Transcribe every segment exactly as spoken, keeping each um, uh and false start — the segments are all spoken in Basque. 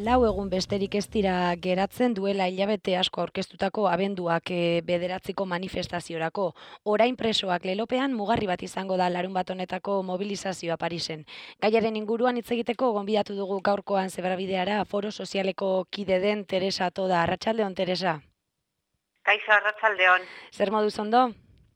lau egun besterik ez dira geratzen duela hilabete asko aurkeztutako abenduak e, bederatziko manifestaziorako. Orain presoak lelopean mugarri bat izango da larun bat honetako mobilizazioa Parisen. Gaiaren inguruan hitz egiteko gonbidatu dugu gaurkoan Zebrabideara Foro Sozialeko kide den Teresa Toda. Arratsaldeon, Teresa. Kaixo, arratsaldeon. Zer moduz ondo?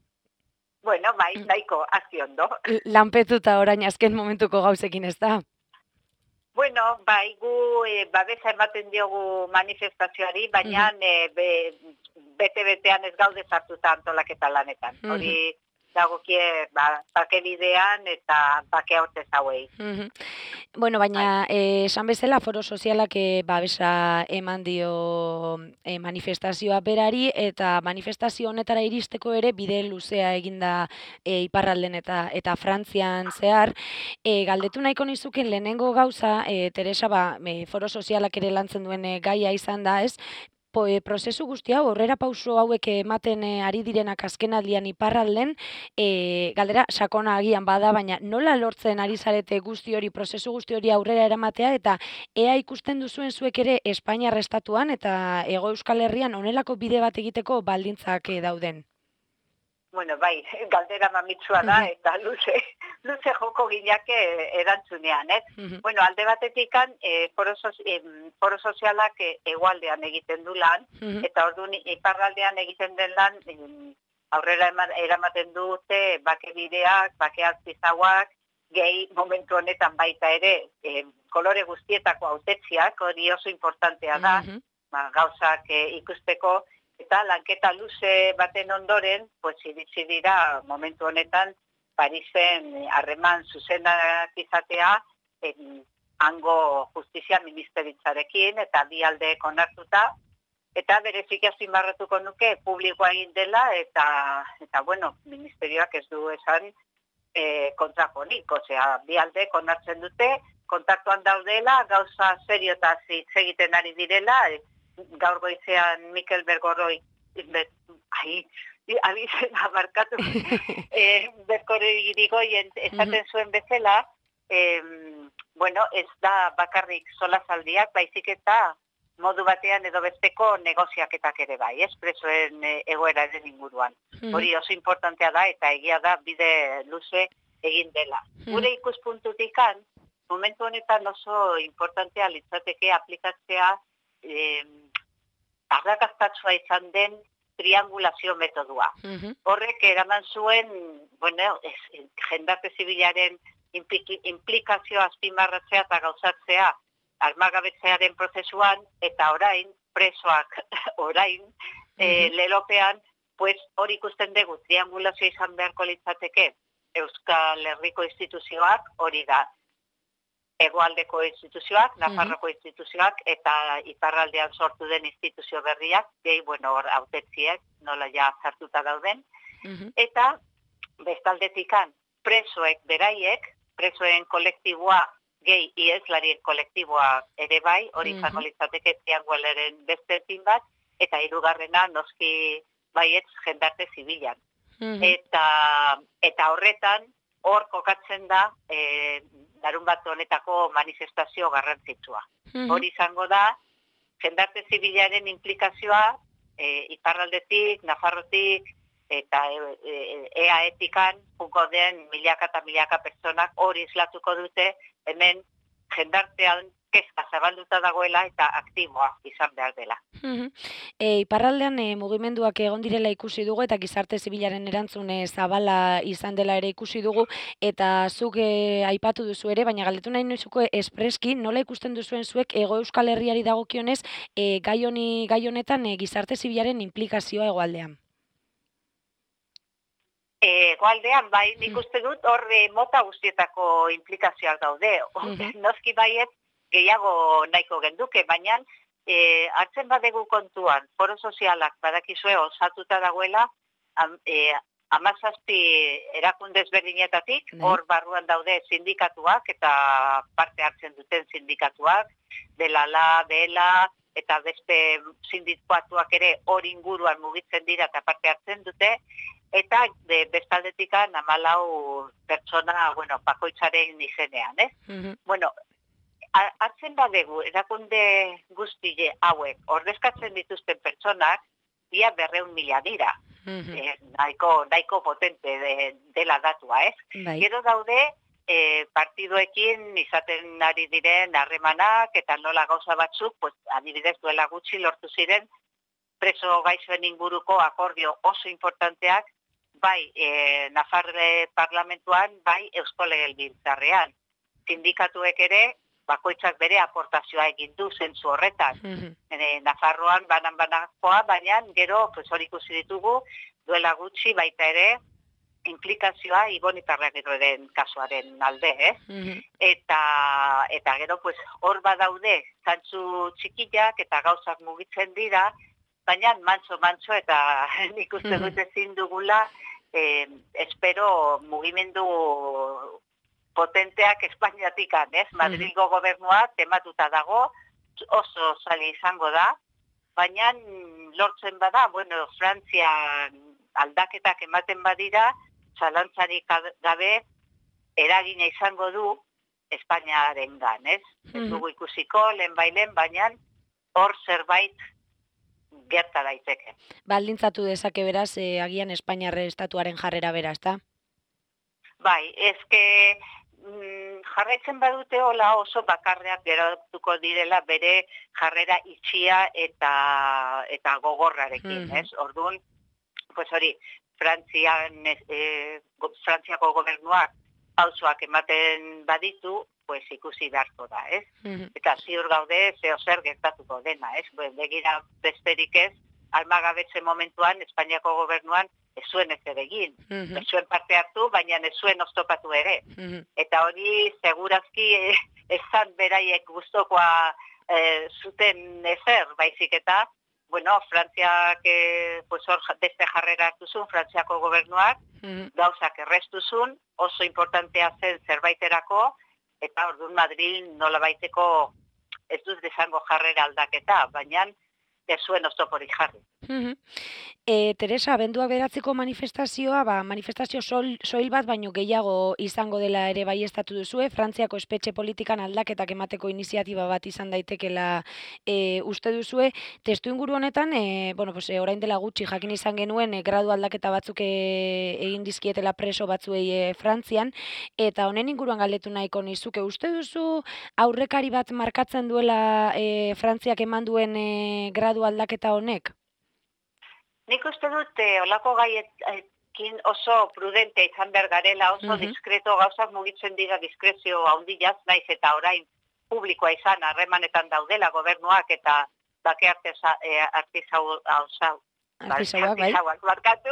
Bueno, bai, nahiko, hazi ondo. Lanpetuta orain azken momentuko gauzekin, ez da? Bueno, bai, gu e, babesa ematen diogu manifestazioari, baina mm -hmm. e, be, bete-betean ez gaude sartuta antolaketa lanetan. Mm -hmm. Hori dagokie ba, bake bidean eta bake aurtez hauei. Mm -hmm. Bueno, baina eh, esan bezala Foro Sozialak eh, babesa eman dio eh, manifestazioa berari eta manifestazio honetara iristeko ere bide luzea eginda eh, iparralden eta eta Frantzian zehar. Eh, galdetu nahiko nizuken lehenengo gauza, eh, Teresa, ba, eh, Foro Sozialak ere lantzen duen eh, gaia izan da, ez? Po, e, prozesu guzti hau, aurrera pauso hauek ematen e, ari direnak azkenaldian iparralden, e, galdera sakona agian bada, baina nola lortzen ari zarete guzti hori, prozesu guzti hori aurrera eramatea, eta ea ikusten duzuen zuek ere Espainiar estatuan eta Hego Euskal Herrian honelako bide bat egiteko baldintzak e, dauden? Bueno, bai, galdera mamitsua da, eta luze, luze joko ginake erantzunean, ez? Uh-huh. Bueno, alde batetikan, e, foro, sozi, e, foro sozialak e, egualdean egiten du lan, uh-huh. eta orduan iparraldean egiten den lan, e, aurrera eramaten dute bake bideak, bake artizauak, gehi momentu honetan baita ere, e, kolore guztietako hautetziak, hori oso importantea da, uh-huh. ba, gauzak e, ikusteko, eta lanketa luze baten ondoren, pues iritsi dira momentu honetan Parisen harreman zuzenak izatea en, hango justizia ministeritzarekin eta bi aldeek onartuta, eta bereziki azpimarratuko nuke publikoa egin dela eta eta bueno, ministerioak ez du esan e, kontrakonik, osea, bi aldeek onartzen dute, kontaktuan daudela, gauza serio eta hitz egiten ari direla, e, gaur goizean Mikel Bergorroi, ai, abizen abarkatu, e, Bergorroi irigoien esaten zuen bezala, e, bueno, ez da bakarrik solazaldiak, baizik eta modu batean edo besteko negoziaketak ere bai, ez presoen e, egoeraren inguruan. Hori oso importantea da eta egia da bide luze egin dela. Gure ikuspuntutikan, momentu honetan oso importantea litzateke aplikatzea eh, arrakastatsua izan den triangulazio metodua. Uh-huh. Horrek eraman zuen, bueno, ez, jendarte zibilaren implikazioa azpimarratzea eta gauzatzea armagabetzearen prozesuan, eta orain, presoak orain, uh-huh. e, lelopean, pues hori ikusten dugu, triangulazio izan beharko litzateke Euskal Herriko instituzioak, hori da, Hegoaldeko instituzioak, Nafarroko uh-huh. instituzioak, eta iparraldean sortu den instituzio berriak, gehi, bueno, hor, hautetziek, nola ja zartuta dauden, uh-huh. eta bestaldetikan presoek beraiek, presoen kolektiboa, gehi iezlarien kolektiboa ere bai, hori uh-huh. izango litzateke triangularen beste fin bat, eta hirugarrena noski baietz jendarte zibilan. Uh-huh. Eta, eta horretan, hor kokatzen da, e, larun bat honetako manifestazio garrantzitsua. Uh-huh. Hori izango da, jendarte zibilaren implikazioa, e, iparraldetik, Nafarrotik, eta E A E-tikan, jungo den milaka eta milaka personak hori islatuko dute, hemen jendartean kezka zabalduta dagoela eta aktiboa izan behar dela. Uh-huh. e, iparraldean e, mugimenduak egon direla ikusi dugu eta gizarte zibilaren erantzune zabala izan dela ere ikusi dugu, eta zuk e, aipatu duzu ere, baina galdetu nahi noizuko espreski, nola ikusten duzuen zuek Hego Euskal Herriari dagokionez e, gai honi gai honetan e, gizarte zibilaren implikazioa hegoaldean? Hegoaldean, bai, nik uste dut horre mota guztietako implikazioak daude. Uh-huh. Noski baiet gehiago nahiko genduke, baina e, hartzen badegu kontuan, Foro Sozialak badakizue osatuta dagoela, am, e, amazazpi erakunde ezberdinetatik, hor barruan daude sindikatuak eta parte hartzen duten sindikatuak, Delala, Bela, eta beste sindikatuak ere hor inguruan mugitzen dira eta parte hartzen dute, eta de, bestaldetikan hamalau pertsona, bueno, bakoitzaren izenean, ez? Uh-huh. Bueno, hartzen badegu erakunde guztie hauek ordezkatzen dituzten pertsonak, ia berreun mila dira. Eh, nahiko, nahiko potente de, dela datua, ez? Bai. Gero daude, eh, partidoekin izaten ari diren harremanak eta nola gauza batzuk, pues, adibidez duela gutxi lortu ziren preso gaixoen inguruko akordio oso importanteak, bai eh, Nafarre parlamentuan, bai Eusko Legebiltzarrean. Sindikatuek ere, bakoitzak bere aportazioa egin du zentzu horretan. Mhm. E, Nafarroan banan-banakoa, baina gero pues, hori ikusi ditugu duela gutxi baita ere implikazioa Ibon Iparragiroren kasuaren alde, eh? Mhm. Eta, eta gero pues, hor badaude zantzu txikiak eta gauzak mugitzen dira, baina mantso-mantso eta nik uste dut ezin dugula eh, espero mugimendu potenteak Espainiatikan, ez? Madrilgo gobernua tematuta dago, oso zali izango da, baina lortzen bada, bueno, Frantzian aldaketak ematen badira, zalantzarik gabe eragina izango du Espainiaren gan, ez? Ez dugu ikusiko, lehen bailen, baina hor zerbait gerta daiteke. Baldintzatu dezake beraz, eh, agian Espainiarre estatuaren jarrera bera, ezta? Bai, ezke mm, jarraitzen badute hola oso bakarreak geratuko direla bere jarrera itxia eta eta gogorrarekin, Mhm. ez? Orduan, pues hori, Frantzian, eh, go- Frantziako gobernuak pausoak ematen baditu, pues ikusi beharko da, ez? Mhm. Eta ziur gaude zeo zer gertatuko dena, ez? Be- Begira besterik ez, almagabetze momentuan Espainiako gobernuan ez zuen ez ere egin. Mhm. Ez zuen parte hartu, baina ez zuen oztopatu ere. Mhm. Eta hori segurazki eh, ezan beraiek gustokoa eh, zuten ezer, baizik eta, bueno, Frantziak eh, pues hor beste jarrera hartu zuen, Frantziako gobernuak, Mhm. gauzak errestuzun, oso importantea zen zerbaiterako, eta orduan Madrid nola baiteko ez dut desango jarrera aldaketa, baina ez zuen oztoporik jarri. Mhm. E, Teresa, abenduak bederatziko manifestazioa, ba, manifestazio sol, soil bat baino gehiago izango dela ere baiestatu duzue, Frantziako espetxe politikan aldaketak emateko iniziatiba bat izan daitekela e, uste duzue. Testu inguru honetan, e, bueno, pues, e, orain dela gutxi jakin izan genuen e, gradu aldaketa batzuk e, egin dizkietela preso batzuei e, Frantzian, eta honen inguruan galdetu nahiko nizuke, uste duzu aurrekari bat markatzen duela e, Frantziak eman duen e, gradu aldaketa honek? Nik uste dut eh, olako gaiekin oso prudente izan behar garela, oso Mhm. diskreto gauzak mugitzen dira diskrezio handiaz, naiz eta orain publikoa izan harremanetan daudela gobernuak eta bake arteza, eh, artizau, hausau, Artisauak, bai. artisauak barkatu,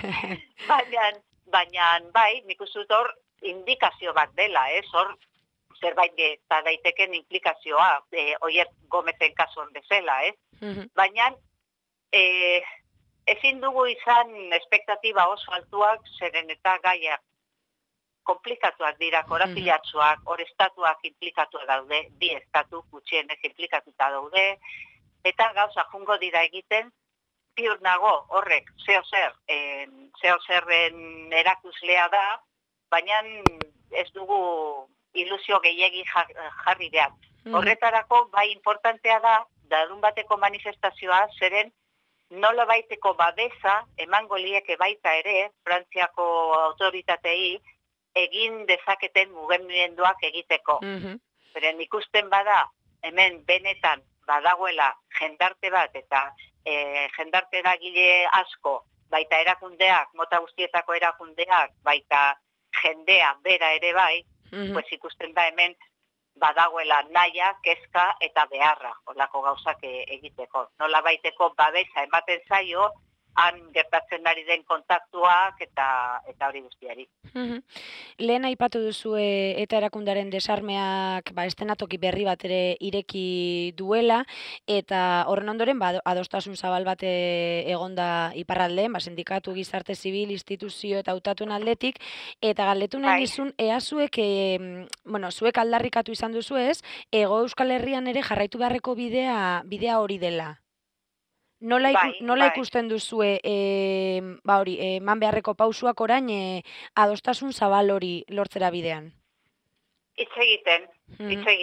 baina, baina bai, nik uste dut hor indikazio bat dela, ez, hor zerbait eta daiteken implikazioa, eh, Oier Gomezen kasuan bezala, ez, Mhm. baina eh, ezin dugu izan espektatiba oso altuak, zeren eta gaiak komplikatuak dira, korapilatsuak, hor estatuak implikatuak daude, bi estatu gutxienez implikatuta daude, eta gauza jungo dira egiten, piur nago horrek zeo zer, eh, zeo zerren erakuslea da, baina ez dugu ilusio gehiegi jarri behar. Horretarako bai importantea da, darun bateko manifestazioa, zeren nola baiteko babesa emango lieke baita ere Frantziako autoritatei egin dezaketen mugimenduak egiteko. Mhm. Beren ikusten bada hemen benetan badagoela jendarte bat eta e, jendarte eragile asko, baita erakundeak, mota guztietako erakundeak, baita jendea bera ere bai, Mhm. pues ikusten da hemen badagoela naia, kezka eta beharra olako gauzak e, egiteko. Nola baiteko babesa ematen zaio, han gertatzen ari den kontaktuak eta eta hori guztiari. Mhm. Lehen aipatu duzue eta erakundaren desarmeak ba, estenatoki berri bat ere ireki duela, eta horren ondoren ba, adostasun zabal bat e, egonda iparraldean, ba, sindikatu, gizarte zibil, instituzio eta hautatuen aldetik, eta galdetu nahi Bai. nizun, ea zuek, e, bueno, zuek aldarrikatu izan duzu ez, Hego Euskal Herrian ere jarraitu beharreko bidea, bidea hori dela. Nola, iku, Bai, nola bai. ikusten duzue, e, ba hori, eman beharreko pausuak orain e, adostasun zabal hori lortzera bidean? Hitz egiten, Mhm. hitz egiten.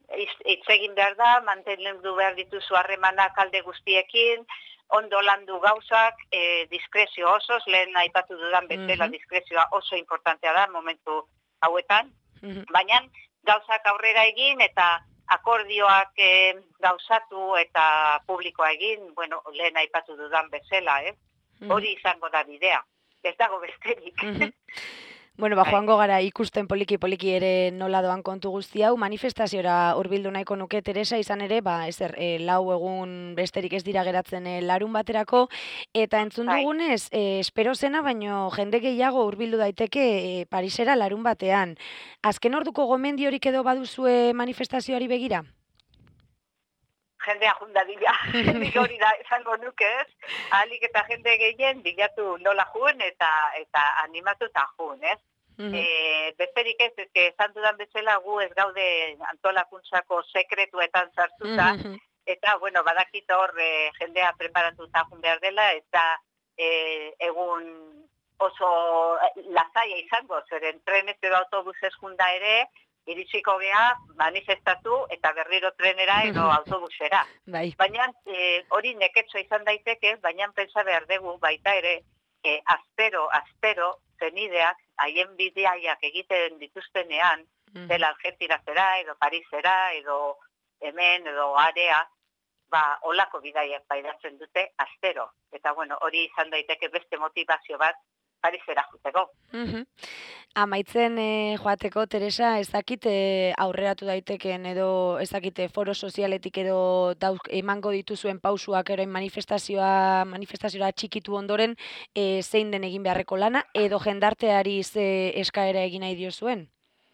hitz egin behar da, mantendu behar dituzu harremanak alde guztiekin, ondo landu gauzak, e, diskrezio osoz, lehen aipatu dudan bezala Mhm. diskrezioa oso importantea da momentu hauetan, Mhm. baina gauzak aurrera egin eta akordioak e, gauzatu eta publikoa egin, bueno, lehen aipatu dudan bezala, eh? Mhm. Hori izango da bidea, ez dago besterik. Mhm. Bueno, ba, Bai. joango gara ikusten poliki-poliki ere nola doan kontu guzti hau, manifestaziora hurbildu nahiko nuke Teresa, izan ere, ba, ezer, e, lau egun besterik ez dira geratzen e, larun baterako, eta entzun Bai. dugunez, e, espero zena, baino jende gehiago hurbildu daiteke e, Parisera larun batean. Azken orduko gomendiorik edo baduzue manifestazioari begira? Jendea junda dira, nik hori da esango nuke ez, ahalik eta jende gehien bilatu nola juen eta eta animatu eta juen, ez? Mhm. E, besterik ez, ez, esan dudan bezala gu ez gaude antolakuntzako sekretuetan sartuta, Mhm. eta, bueno, badakit hor e, jendea preparatuta jun behar dela, eta e, egun oso lasaia izango, zeren trenez edo autobusez junda ere, iritsiko gea manifestatu eta berriro trenera edo autobusera. Bai. Baina e, hori neketxo izan daiteke, baina pentsa behar dugu baita ere, e, azpero, azpero, zenideak, haien bideaiak egiten dituztenean, Mhm. dela Algetirazera, edo Parisera, edo hemen, edo area, ba, olako bidaiak pairatzen dute azpero. Eta, bueno, hori izan daiteke beste motivazio bat Parisera juteko. Mhm. Amaitzen e, joateko, Teresa, ez dakit e, aurreratu daiteken edo ez dakit foro sozialetik edo dauz, emango dituzuen pausuak orain manifestazioa manifestaziora txikitu ondoren e, zein den egin beharreko lana edo jendarteari ze eskaera egin nahi diozuen?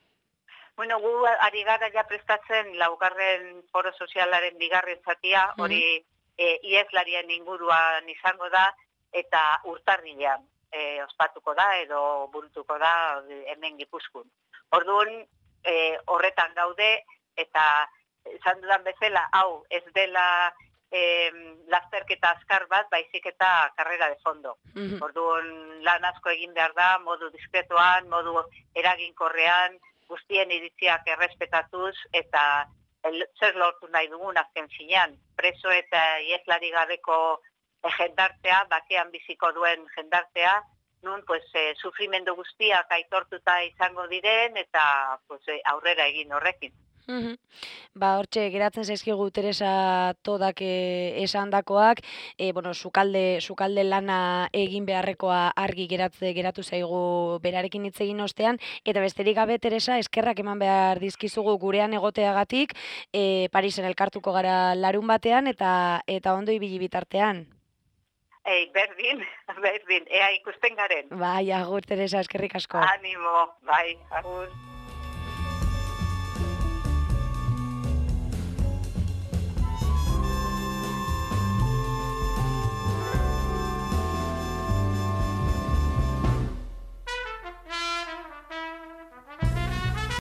Bueno, gu ari gara ja prestatzen laugarren foro sozialaren bigarren zatia, hori e, ieslarien inguruan izango da, eta urtarrilean e, ospatuko da edo burutuko da hemen Gipuzkoan. Orduan, e, horretan gaude, eta esan dudan bezala, hau ez dela e, lasterketa azkar bat, baizik eta karrera de fondo. Mhm. Orduan, lan asko egin behar da, modu diskretoan, modu eraginkorrean, guztien iritziak errespetatuz, eta el, zer lortu nahi dugun azken finean, preso eta ieslari gabeko jendartea, bakean biziko duen jendartea, nun pues, eh, sufrimendu guztiak aitortuta izango diren, eta pues, eh, aurrera egin horrekin. Mhm. Ba, hortxe, geratzen zaizkigu Teresa todak e, esandakoak, e, bueno, sukalde, sukalde lana egin beharrekoa argi geratze geratu zaigu berarekin hitz egin ostean, eta besterik gabe, Teresa, eskerrak eman behar dizkizugu gurean egoteagatik, e, Parisen elkartuko gara larun batean, eta eta ondo ibili bitartean. Ei, berdin, berdin, ea ikusten garen. Bai, agur, Teresa, eskerrik asko. Animo, bai, agur.